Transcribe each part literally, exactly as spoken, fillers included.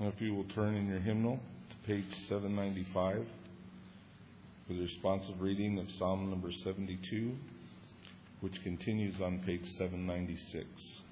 If you will turn in your hymnal to page seven ninety-five for the responsive reading of Psalm number seventy-two, which continues on page seven ninety-six.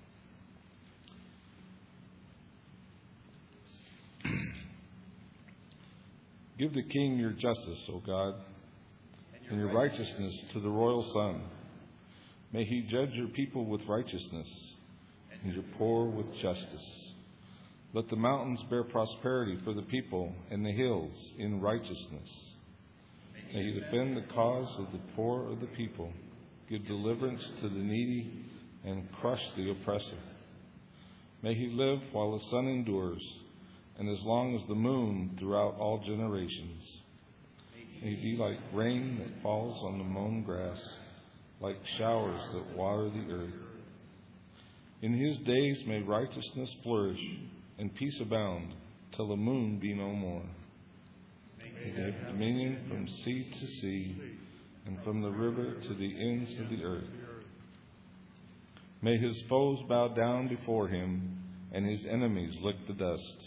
Give the king your justice, O God, and your righteousness to the royal son. May he judge your people with righteousness and your poor with justice. Let the mountains bear prosperity for the people and the hills in righteousness. May he defend the cause of the poor of the people, give deliverance to the needy, and crush the oppressor. May he live while the sun endures, and as long as the moon throughout all generations. May he be like rain that falls on the mown grass, like showers that water the earth. In his days may righteousness flourish, and peace abound, till the moon be no more. May he have dominion from sea to sea, and from the river to the ends of the earth. May his foes bow down before him, and his enemies lick the dust.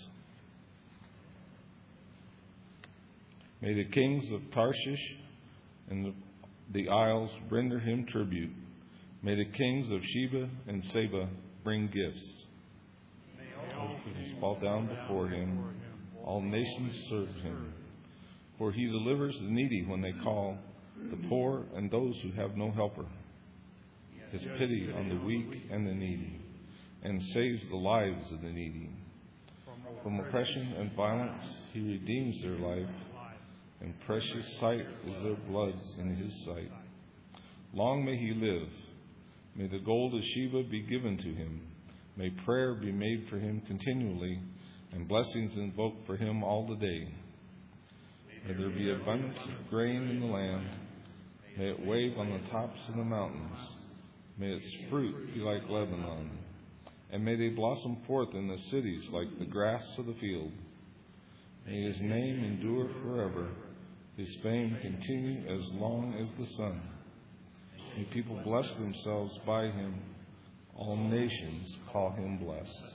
May the kings of Tarshish and the, the isles render him tribute. May the kings of Sheba and Seba bring gifts. May all nations fall down before him. All nations serve him. For he delivers the needy when they call, the poor and those who have no helper. His pity on the weak and the needy, and saves the lives of the needy. From oppression and violence he redeems their life, and precious sight is their blood in his sight. Long may he live. May the gold of Sheba be given to him. May prayer be made for him continually, and blessings invoked for him all the day. May there be abundance of grain in the land. May it wave on the tops of the mountains. May its fruit be like Lebanon. And may they blossom forth in the cities like the grass of the field. May his name endure forever. His fame continue as long as the sun. May people bless themselves by him. All nations call him blessed.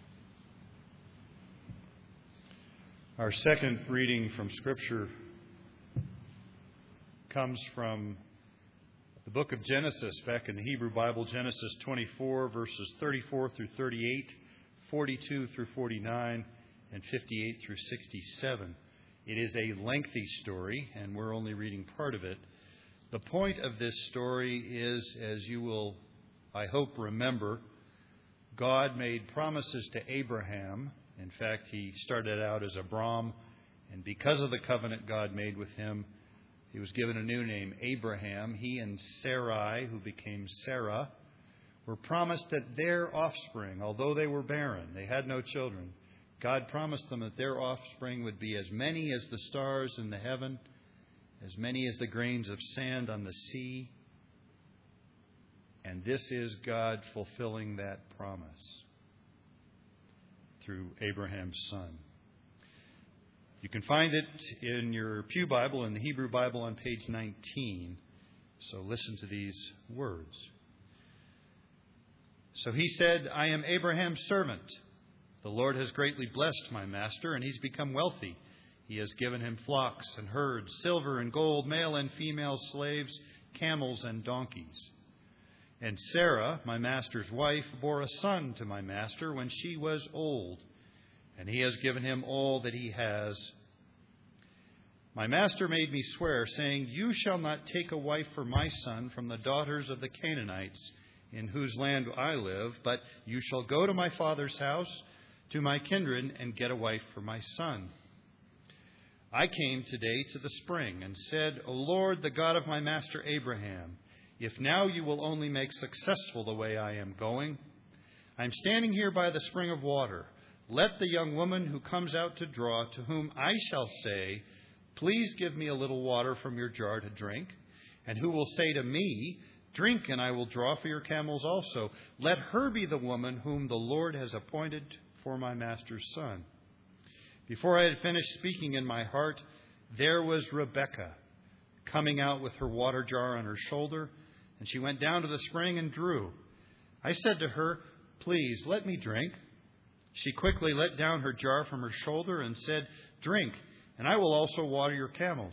Our second reading from Scripture comes from the book of Genesis, back in the Hebrew Bible, Genesis twenty-four, verses thirty-four through thirty-eight, forty-two through forty-nine, and fifty-eight through sixty-seven. It is a lengthy story, and we're only reading part of it. The point of this story is, as you will, I hope, remember, God made promises to Abraham. In fact, he started out as Abram, and because of the covenant God made with him, he was given a new name, Abraham. He and Sarai, who became Sarah, were promised that their offspring, although they were barren, they had no children, God promised them that their offspring would be as many as the stars in the heaven, as many as the grains of sand on the sea. And this is God fulfilling that promise through Abraham's son. You can find it in your Pew Bible, in the Hebrew Bible, on page nineteen. So listen to these words. So he said, I am Abraham's servant. The Lord has greatly blessed my master, and he's become wealthy. He has given him flocks and herds, silver and gold, male and female slaves, camels and donkeys. And Sarah, my master's wife, bore a son to my master when she was old, and he has given him all that he has. My master made me swear, saying, You shall not take a wife for my son from the daughters of the Canaanites, in whose land I live, but you shall go to my father's house, to my kindred, and get a wife for my son. I came today to the spring and said, O Lord, the God of my master Abraham, if now you will only make successful the way I am going, I am standing here by the spring of water. Let the young woman who comes out to draw, to whom I shall say, Please give me a little water from your jar to drink, and who will say to me, Drink, and I will draw for your camels also. Let her be the woman whom the Lord has appointed for my master's son. Before I had finished speaking in my heart, there was Rebekah coming out with her water jar on her shoulder, and she went down to the spring and drew. I said to her, Please, let me drink. She quickly let down her jar from her shoulder and said, "Drink, and I will also water your camels."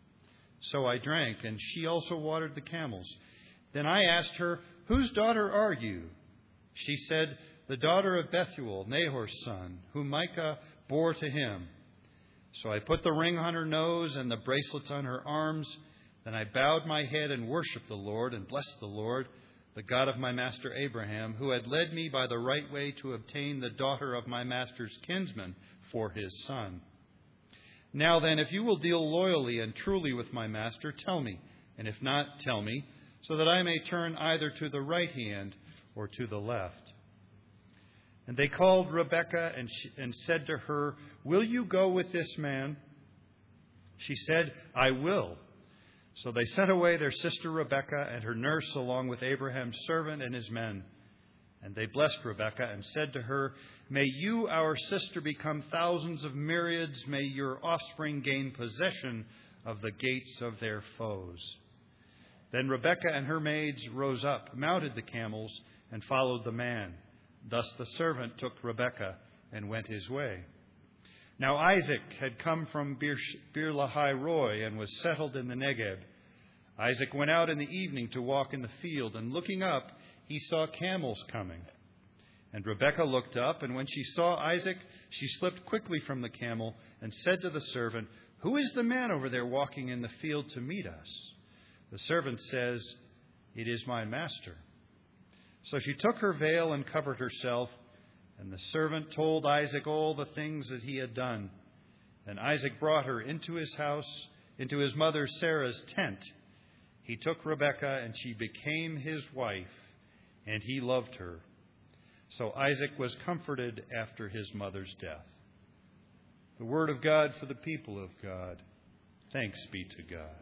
So I drank, and she also watered the camels. Then I asked her, "Whose daughter are you?" She said, "The daughter of Bethuel, Nahor's son, whom Micah bore to him." So I put the ring on her nose and the bracelets on her arms. Then I bowed my head and worshipped the Lord and blessed the Lord, the God of my master Abraham, who had led me by the right way to obtain the daughter of my master's kinsman for his son. Now then, if you will deal loyally and truly with my master, tell me, and if not, tell me, so that I may turn either to the right hand or to the left." And they called Rebekah and, she, and said to her, "Will you go with this man?" She said, "I will." So they sent away their sister Rebekah and her nurse along with Abraham's servant and his men. And they blessed Rebekah and said to her, "May you, our sister, become thousands of myriads. May your offspring gain possession of the gates of their foes." Then Rebekah and her maids rose up, mounted the camels, and followed the man. Thus the servant took Rebekah and went his way. Now Isaac had come from Beer-lahai-roi and was settled in the Negeb. Isaac went out in the evening to walk in the field, and looking up, he saw camels coming. And Rebekah looked up, and when she saw Isaac, she slipped quickly from the camel and said to the servant, "Who is the man over there walking in the field to meet us?" The servant says, "It is my master." So she took her veil and covered herself. And the servant told Isaac all the things that he had done. And Isaac brought her into his house, into his mother Sarah's tent. He took Rebekah, and she became his wife, and he loved her. So Isaac was comforted after his mother's death. The word of God for the people of God. Thanks be to God.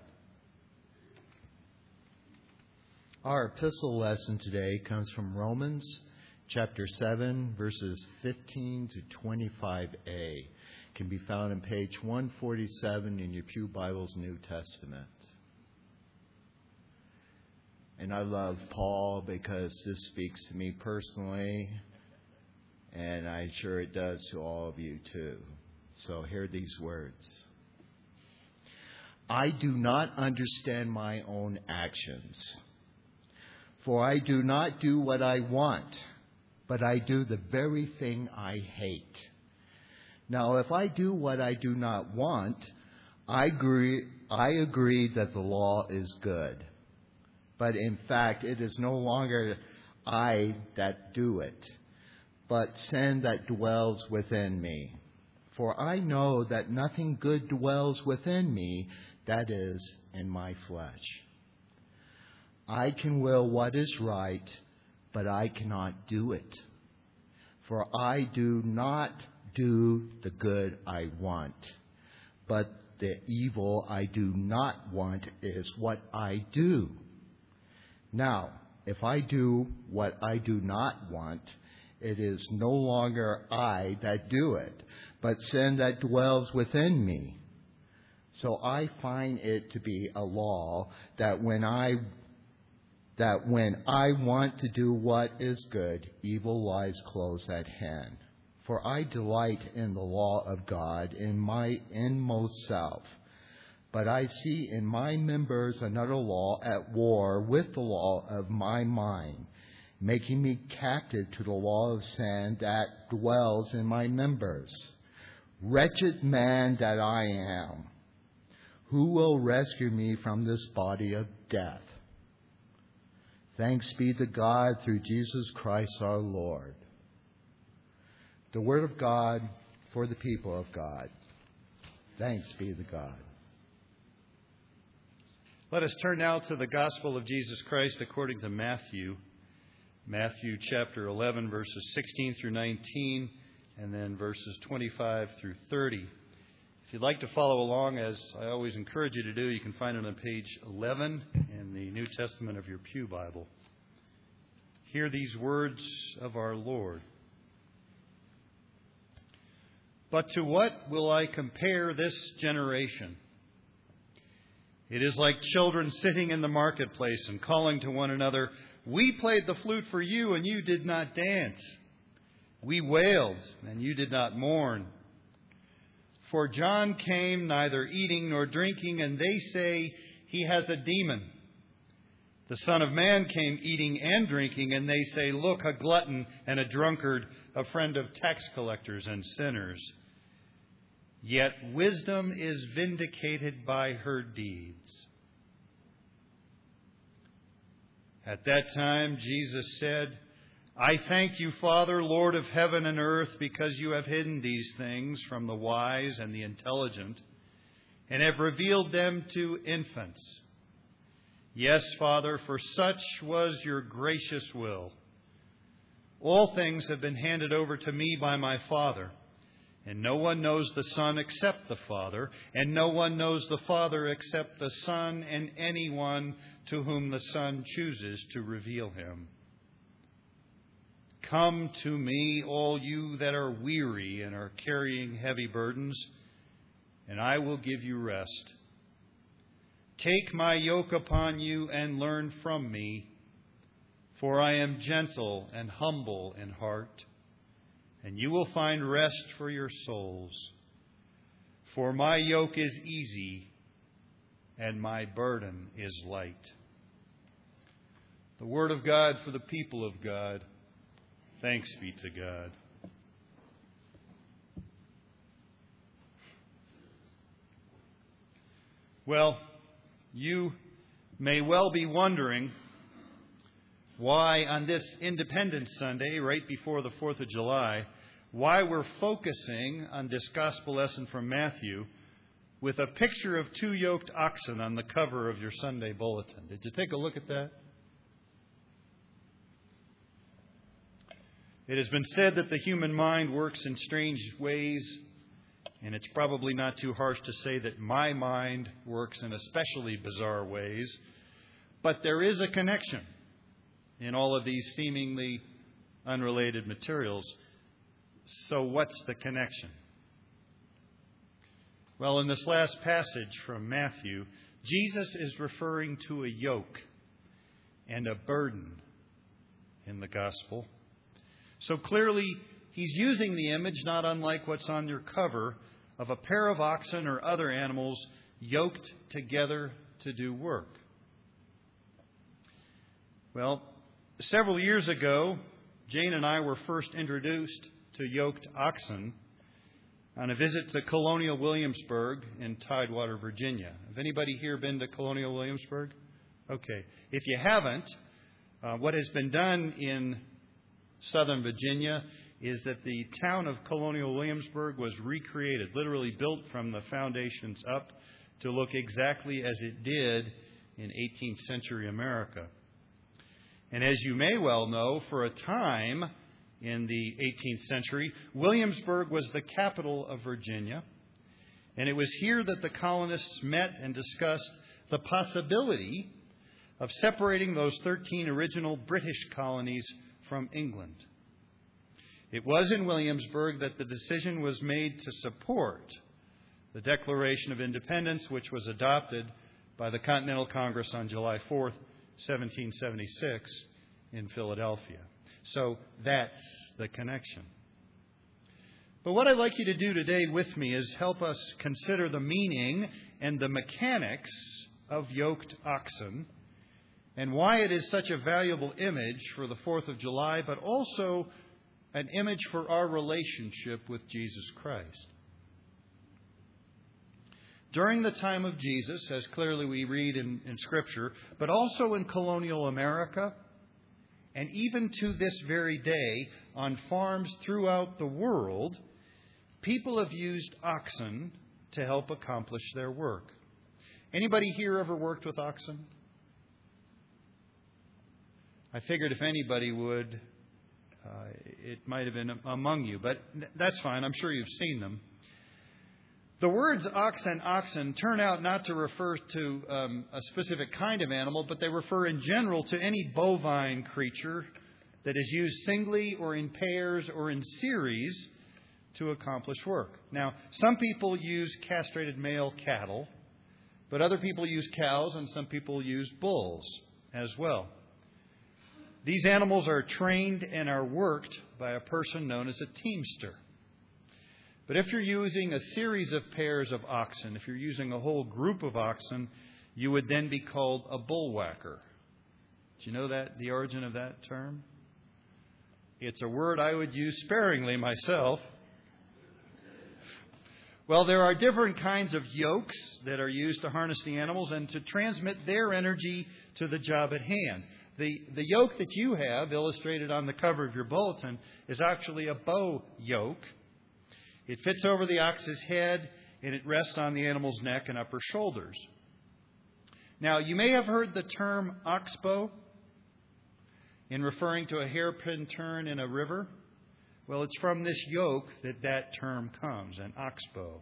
Our epistle lesson today comes from Romans chapter seven, verses fifteen to twenty-five a. Can be found on page one forty-seven in your Pew Bible's New Testament. And I love Paul because this speaks to me personally, and I'm sure it does to all of you too. So hear these words. "I do not understand my own actions, for I do not do what I want, but I do the very thing I hate. Now, if I do what I do not want, I agree, I agree that the law is good. But in fact, it is no longer I that do it, but sin that dwells within me. For I know that nothing good dwells within me, that is, in my flesh. I can will what is right, but I cannot do it. For I do not do the good I want, but the evil I do not want is what I do. Now, if I do what I do not want, it is no longer I that do it, but sin that dwells within me. So I find it to be a law that when I that when I want to do what is good, evil lies close at hand. For I delight in the law of God in my inmost self. But I see in my members another law at war with the law of my mind, making me captive to the law of sin that dwells in my members. Wretched man that I am, who will rescue me from this body of death? Thanks be to God through Jesus Christ our Lord. The word of God for the people of God. Thanks be to God. Let us turn now to the gospel of Jesus Christ according to Matthew. Matthew chapter eleven, verses sixteen through nineteen, and then verses twenty-five through thirty. If you'd like to follow along, as I always encourage you to do, you can find it on page eleven in the New Testament of your Pew Bible. Hear these words of our Lord. But to what will I compare this generation? It is like children sitting in the marketplace and calling to one another, "We played the flute for you, and you did not dance. We wailed, and you did not mourn. For John came neither eating nor drinking, and they say he has a demon. The Son of Man came eating and drinking, and they say, look, a glutton and a drunkard, a friend of tax collectors and sinners. Yet wisdom is vindicated by her deeds. At that time, Jesus said, I thank you, Father, Lord of heaven and earth, because you have hidden these things from the wise and the intelligent, and have revealed them to infants. Yes, Father, for such was your gracious will. All things have been handed over to me by my Father, and no one knows the Son except the Father, and no one knows the Father except the Son and anyone to whom the Son chooses to reveal him. Come to me, all you that are weary and are carrying heavy burdens, and I will give you rest. Take my yoke upon you and learn from me, for I am gentle and humble in heart, and you will find rest for your souls. For my yoke is easy and my burden is light. The word of God for the people of God. Thanks be to God. Well, you may well be wondering why on this Independence Sunday, right before the fourth of July, why we're focusing on this gospel lesson from Matthew with a picture of two yoked oxen on the cover of your Sunday bulletin. Did you take a look at that? It has been said that the human mind works in strange ways, and it's probably not too harsh to say that my mind works in especially bizarre ways. But there is a connection in all of these seemingly unrelated materials. So what's the connection? Well, in this last passage from Matthew, Jesus is referring to a yoke and a burden in the gospel. So clearly, he's using the image, not unlike what's on your cover, of a pair of oxen or other animals yoked together to do work. Well, several years ago, Jane and I were first introduced to yoked oxen on a visit to Colonial Williamsburg in Tidewater, Virginia. Have anybody here been to Colonial Williamsburg? Okay. If you haven't, uh, what has been done in Southern Virginia is that the town of Colonial Williamsburg was recreated, literally built from the foundations up to look exactly as it did in eighteenth century America. And as you may well know, for a time in the eighteenth century, Williamsburg was the capital of Virginia. And it was here that the colonists met and discussed the possibility of separating those thirteen original British colonies from England. It was in Williamsburg that the decision was made to support the Declaration of Independence, which was adopted by the Continental Congress on July fourth, seventeen seventy-six in Philadelphia. So that's the connection. But what I'd like you to do today with me is help us consider the meaning and the mechanics of yoked oxen and why it is such a valuable image for the fourth of July, but also an image for our relationship with Jesus Christ. During the time of Jesus, as clearly we read in, in Scripture, but also in colonial America, and even to this very day, on farms throughout the world, people have used oxen to help accomplish their work. Anybody here ever worked with oxen? I figured if anybody would, uh, it might have been among you, but that's fine. I'm sure you've seen them. The words ox and oxen turn out not to refer to um, a specific kind of animal, but they refer in general to any bovine creature that is used singly or in pairs or in series to accomplish work. Now, some people use castrated male cattle, but other people use cows and some people use bulls as well. These animals are trained and are worked by a person known as a teamster. But if you're using a series of pairs of oxen, if you're using a whole group of oxen, you would then be called a bullwhacker. Do you know that, the origin of that term? It's a word I would use sparingly myself. Well, there are different kinds of yokes that are used to harness the animals and to transmit their energy to the job at hand. The, the yoke that you have, illustrated on the cover of your bulletin, is actually a bow yoke. It fits over the ox's head, and it rests on the animal's neck and upper shoulders. Now, you may have heard the term oxbow in referring to a hairpin turn in a river. Well, it's from this yoke that that term comes, an oxbow.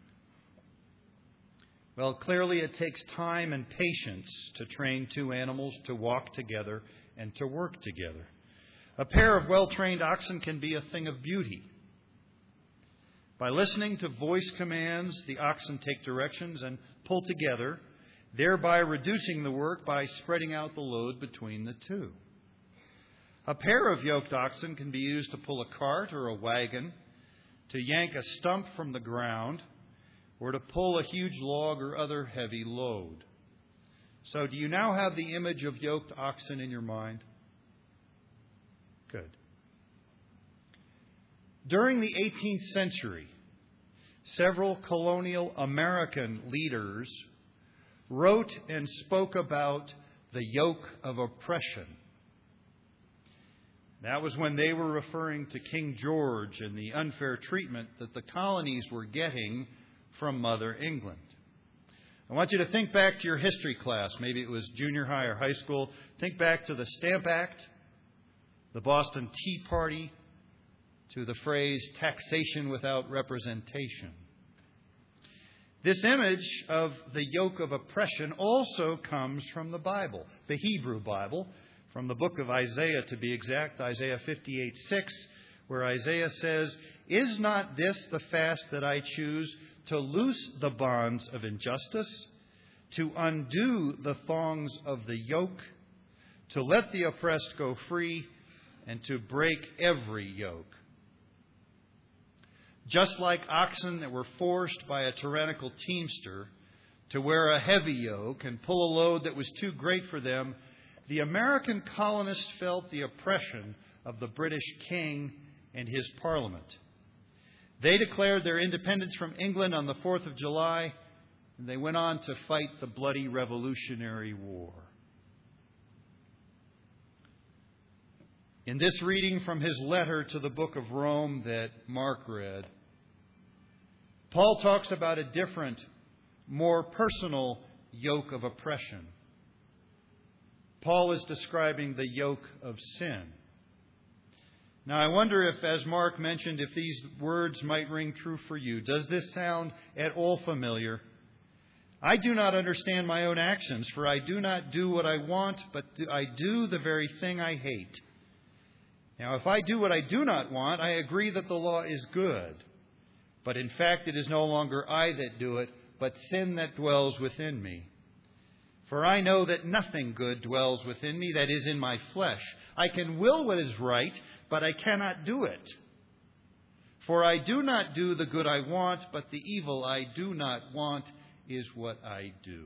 Well, clearly it takes time and patience to train two animals to walk together and to work together. A pair of well-trained oxen can be a thing of beauty. By listening to voice commands, the oxen take directions and pull together, thereby reducing the work by spreading out the load between the two. A pair of yoked oxen can be used to pull a cart or a wagon, to yank a stump from the ground, or to pull a huge log or other heavy load. So do you now have the image of yoked oxen in your mind? Good. During the eighteenth century, several colonial American leaders wrote and spoke about the yoke of oppression. That was when they were referring to King George and the unfair treatment that the colonies were getting from Mother England. I want you to think back to your history class. Maybe it was junior high or high school. Think back to the Stamp Act, the Boston Tea Party, to the phrase taxation without representation. This image of the yoke of oppression also comes from the Bible, the Hebrew Bible, from the book of Isaiah to be exact, Isaiah fifty-eight six, where Isaiah says, "Is not this the fast that I choose, to loose the bonds of injustice, to undo the thongs of the yoke, to let the oppressed go free, and to break every yoke?" Just like oxen that were forced by a tyrannical teamster to wear a heavy yoke and pull a load that was too great for them, the American colonists felt the oppression of the British king and his parliament. They declared their independence from England on the fourth of July, and they went on to fight the bloody Revolutionary War. In this reading from his letter to the book of Rome that Mark read, Paul talks about a different, more personal yoke of oppression. Paul is describing the yoke of sin. Now, I wonder if, as Mark mentioned, if these words might ring true for you. Does this sound at all familiar? I do not understand my own actions, for I do not do what I want, but I do the very thing I hate. Now, if I do what I do not want, I agree that the law is good. But in fact, it is no longer I that do it, but sin that dwells within me. For I know that nothing good dwells within me, that is, in my flesh. I can will what is right, but I cannot do it. For I do not do the good I want, but the evil I do not want is what I do.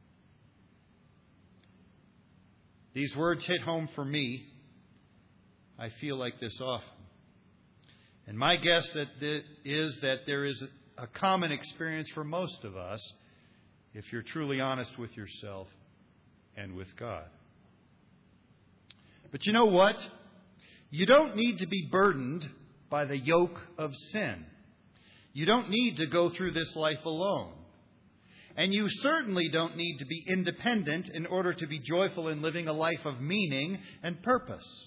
These words hit home for me. I feel like this often. And my guess that is that there is a common experience for most of us if you're truly honest with yourself and with God. But you know what? You don't need to be burdened by the yoke of sin. You don't need to go through this life alone. And you certainly don't need to be independent in order to be joyful in living a life of meaning and purpose.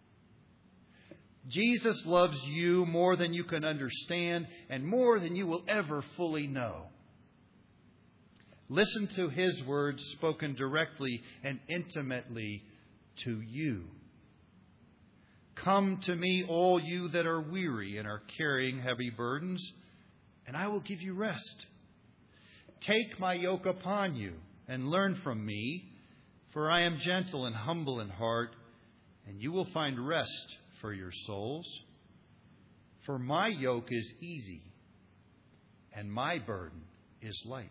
Jesus loves you more than you can understand and more than you will ever fully know. Listen to His words spoken directly and intimately to you. "Come to me, all you that are weary and are carrying heavy burdens, and I will give you rest. Take my yoke upon you and learn from me, for I am gentle and humble in heart, and you will find rest for your souls. For my yoke is easy, and my burden is light.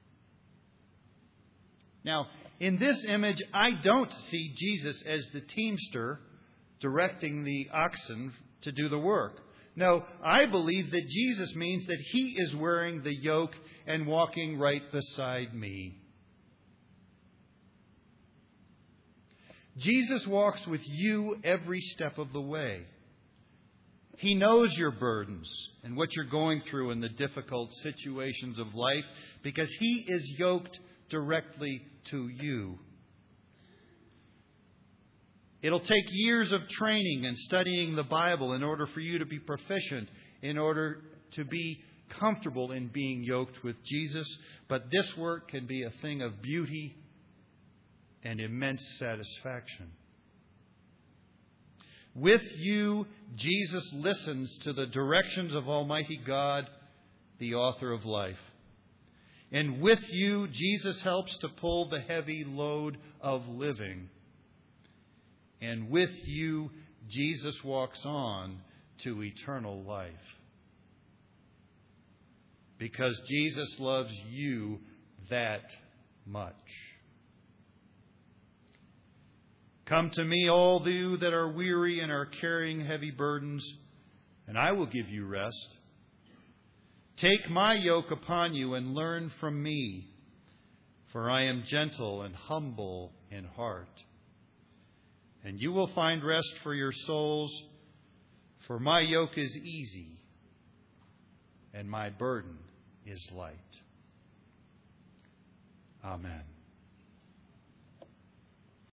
Now, in this image, I don't see Jesus as the teamster directing the oxen to do the work. No, I believe that Jesus means that He is wearing the yoke and walking right beside me. Jesus walks with you every step of the way. He knows your burdens and what you're going through in the difficult situations of life because He is yoked directly to you. It'll take years of training and studying the Bible in order for you to be proficient, in order to be comfortable in being yoked with Jesus. But this work can be a thing of beauty and immense satisfaction. With you, Jesus listens to the directions of Almighty God, the author of life. And with you, Jesus helps to pull the heavy load of living. And with you, Jesus walks on to eternal life. Because Jesus loves you that much. Come to me, all you that are weary and are carrying heavy burdens, and I will give you rest. Take my yoke upon you and learn from me, for I am gentle and humble in heart. And you will find rest for your souls, for my yoke is easy and my burden is light. Amen.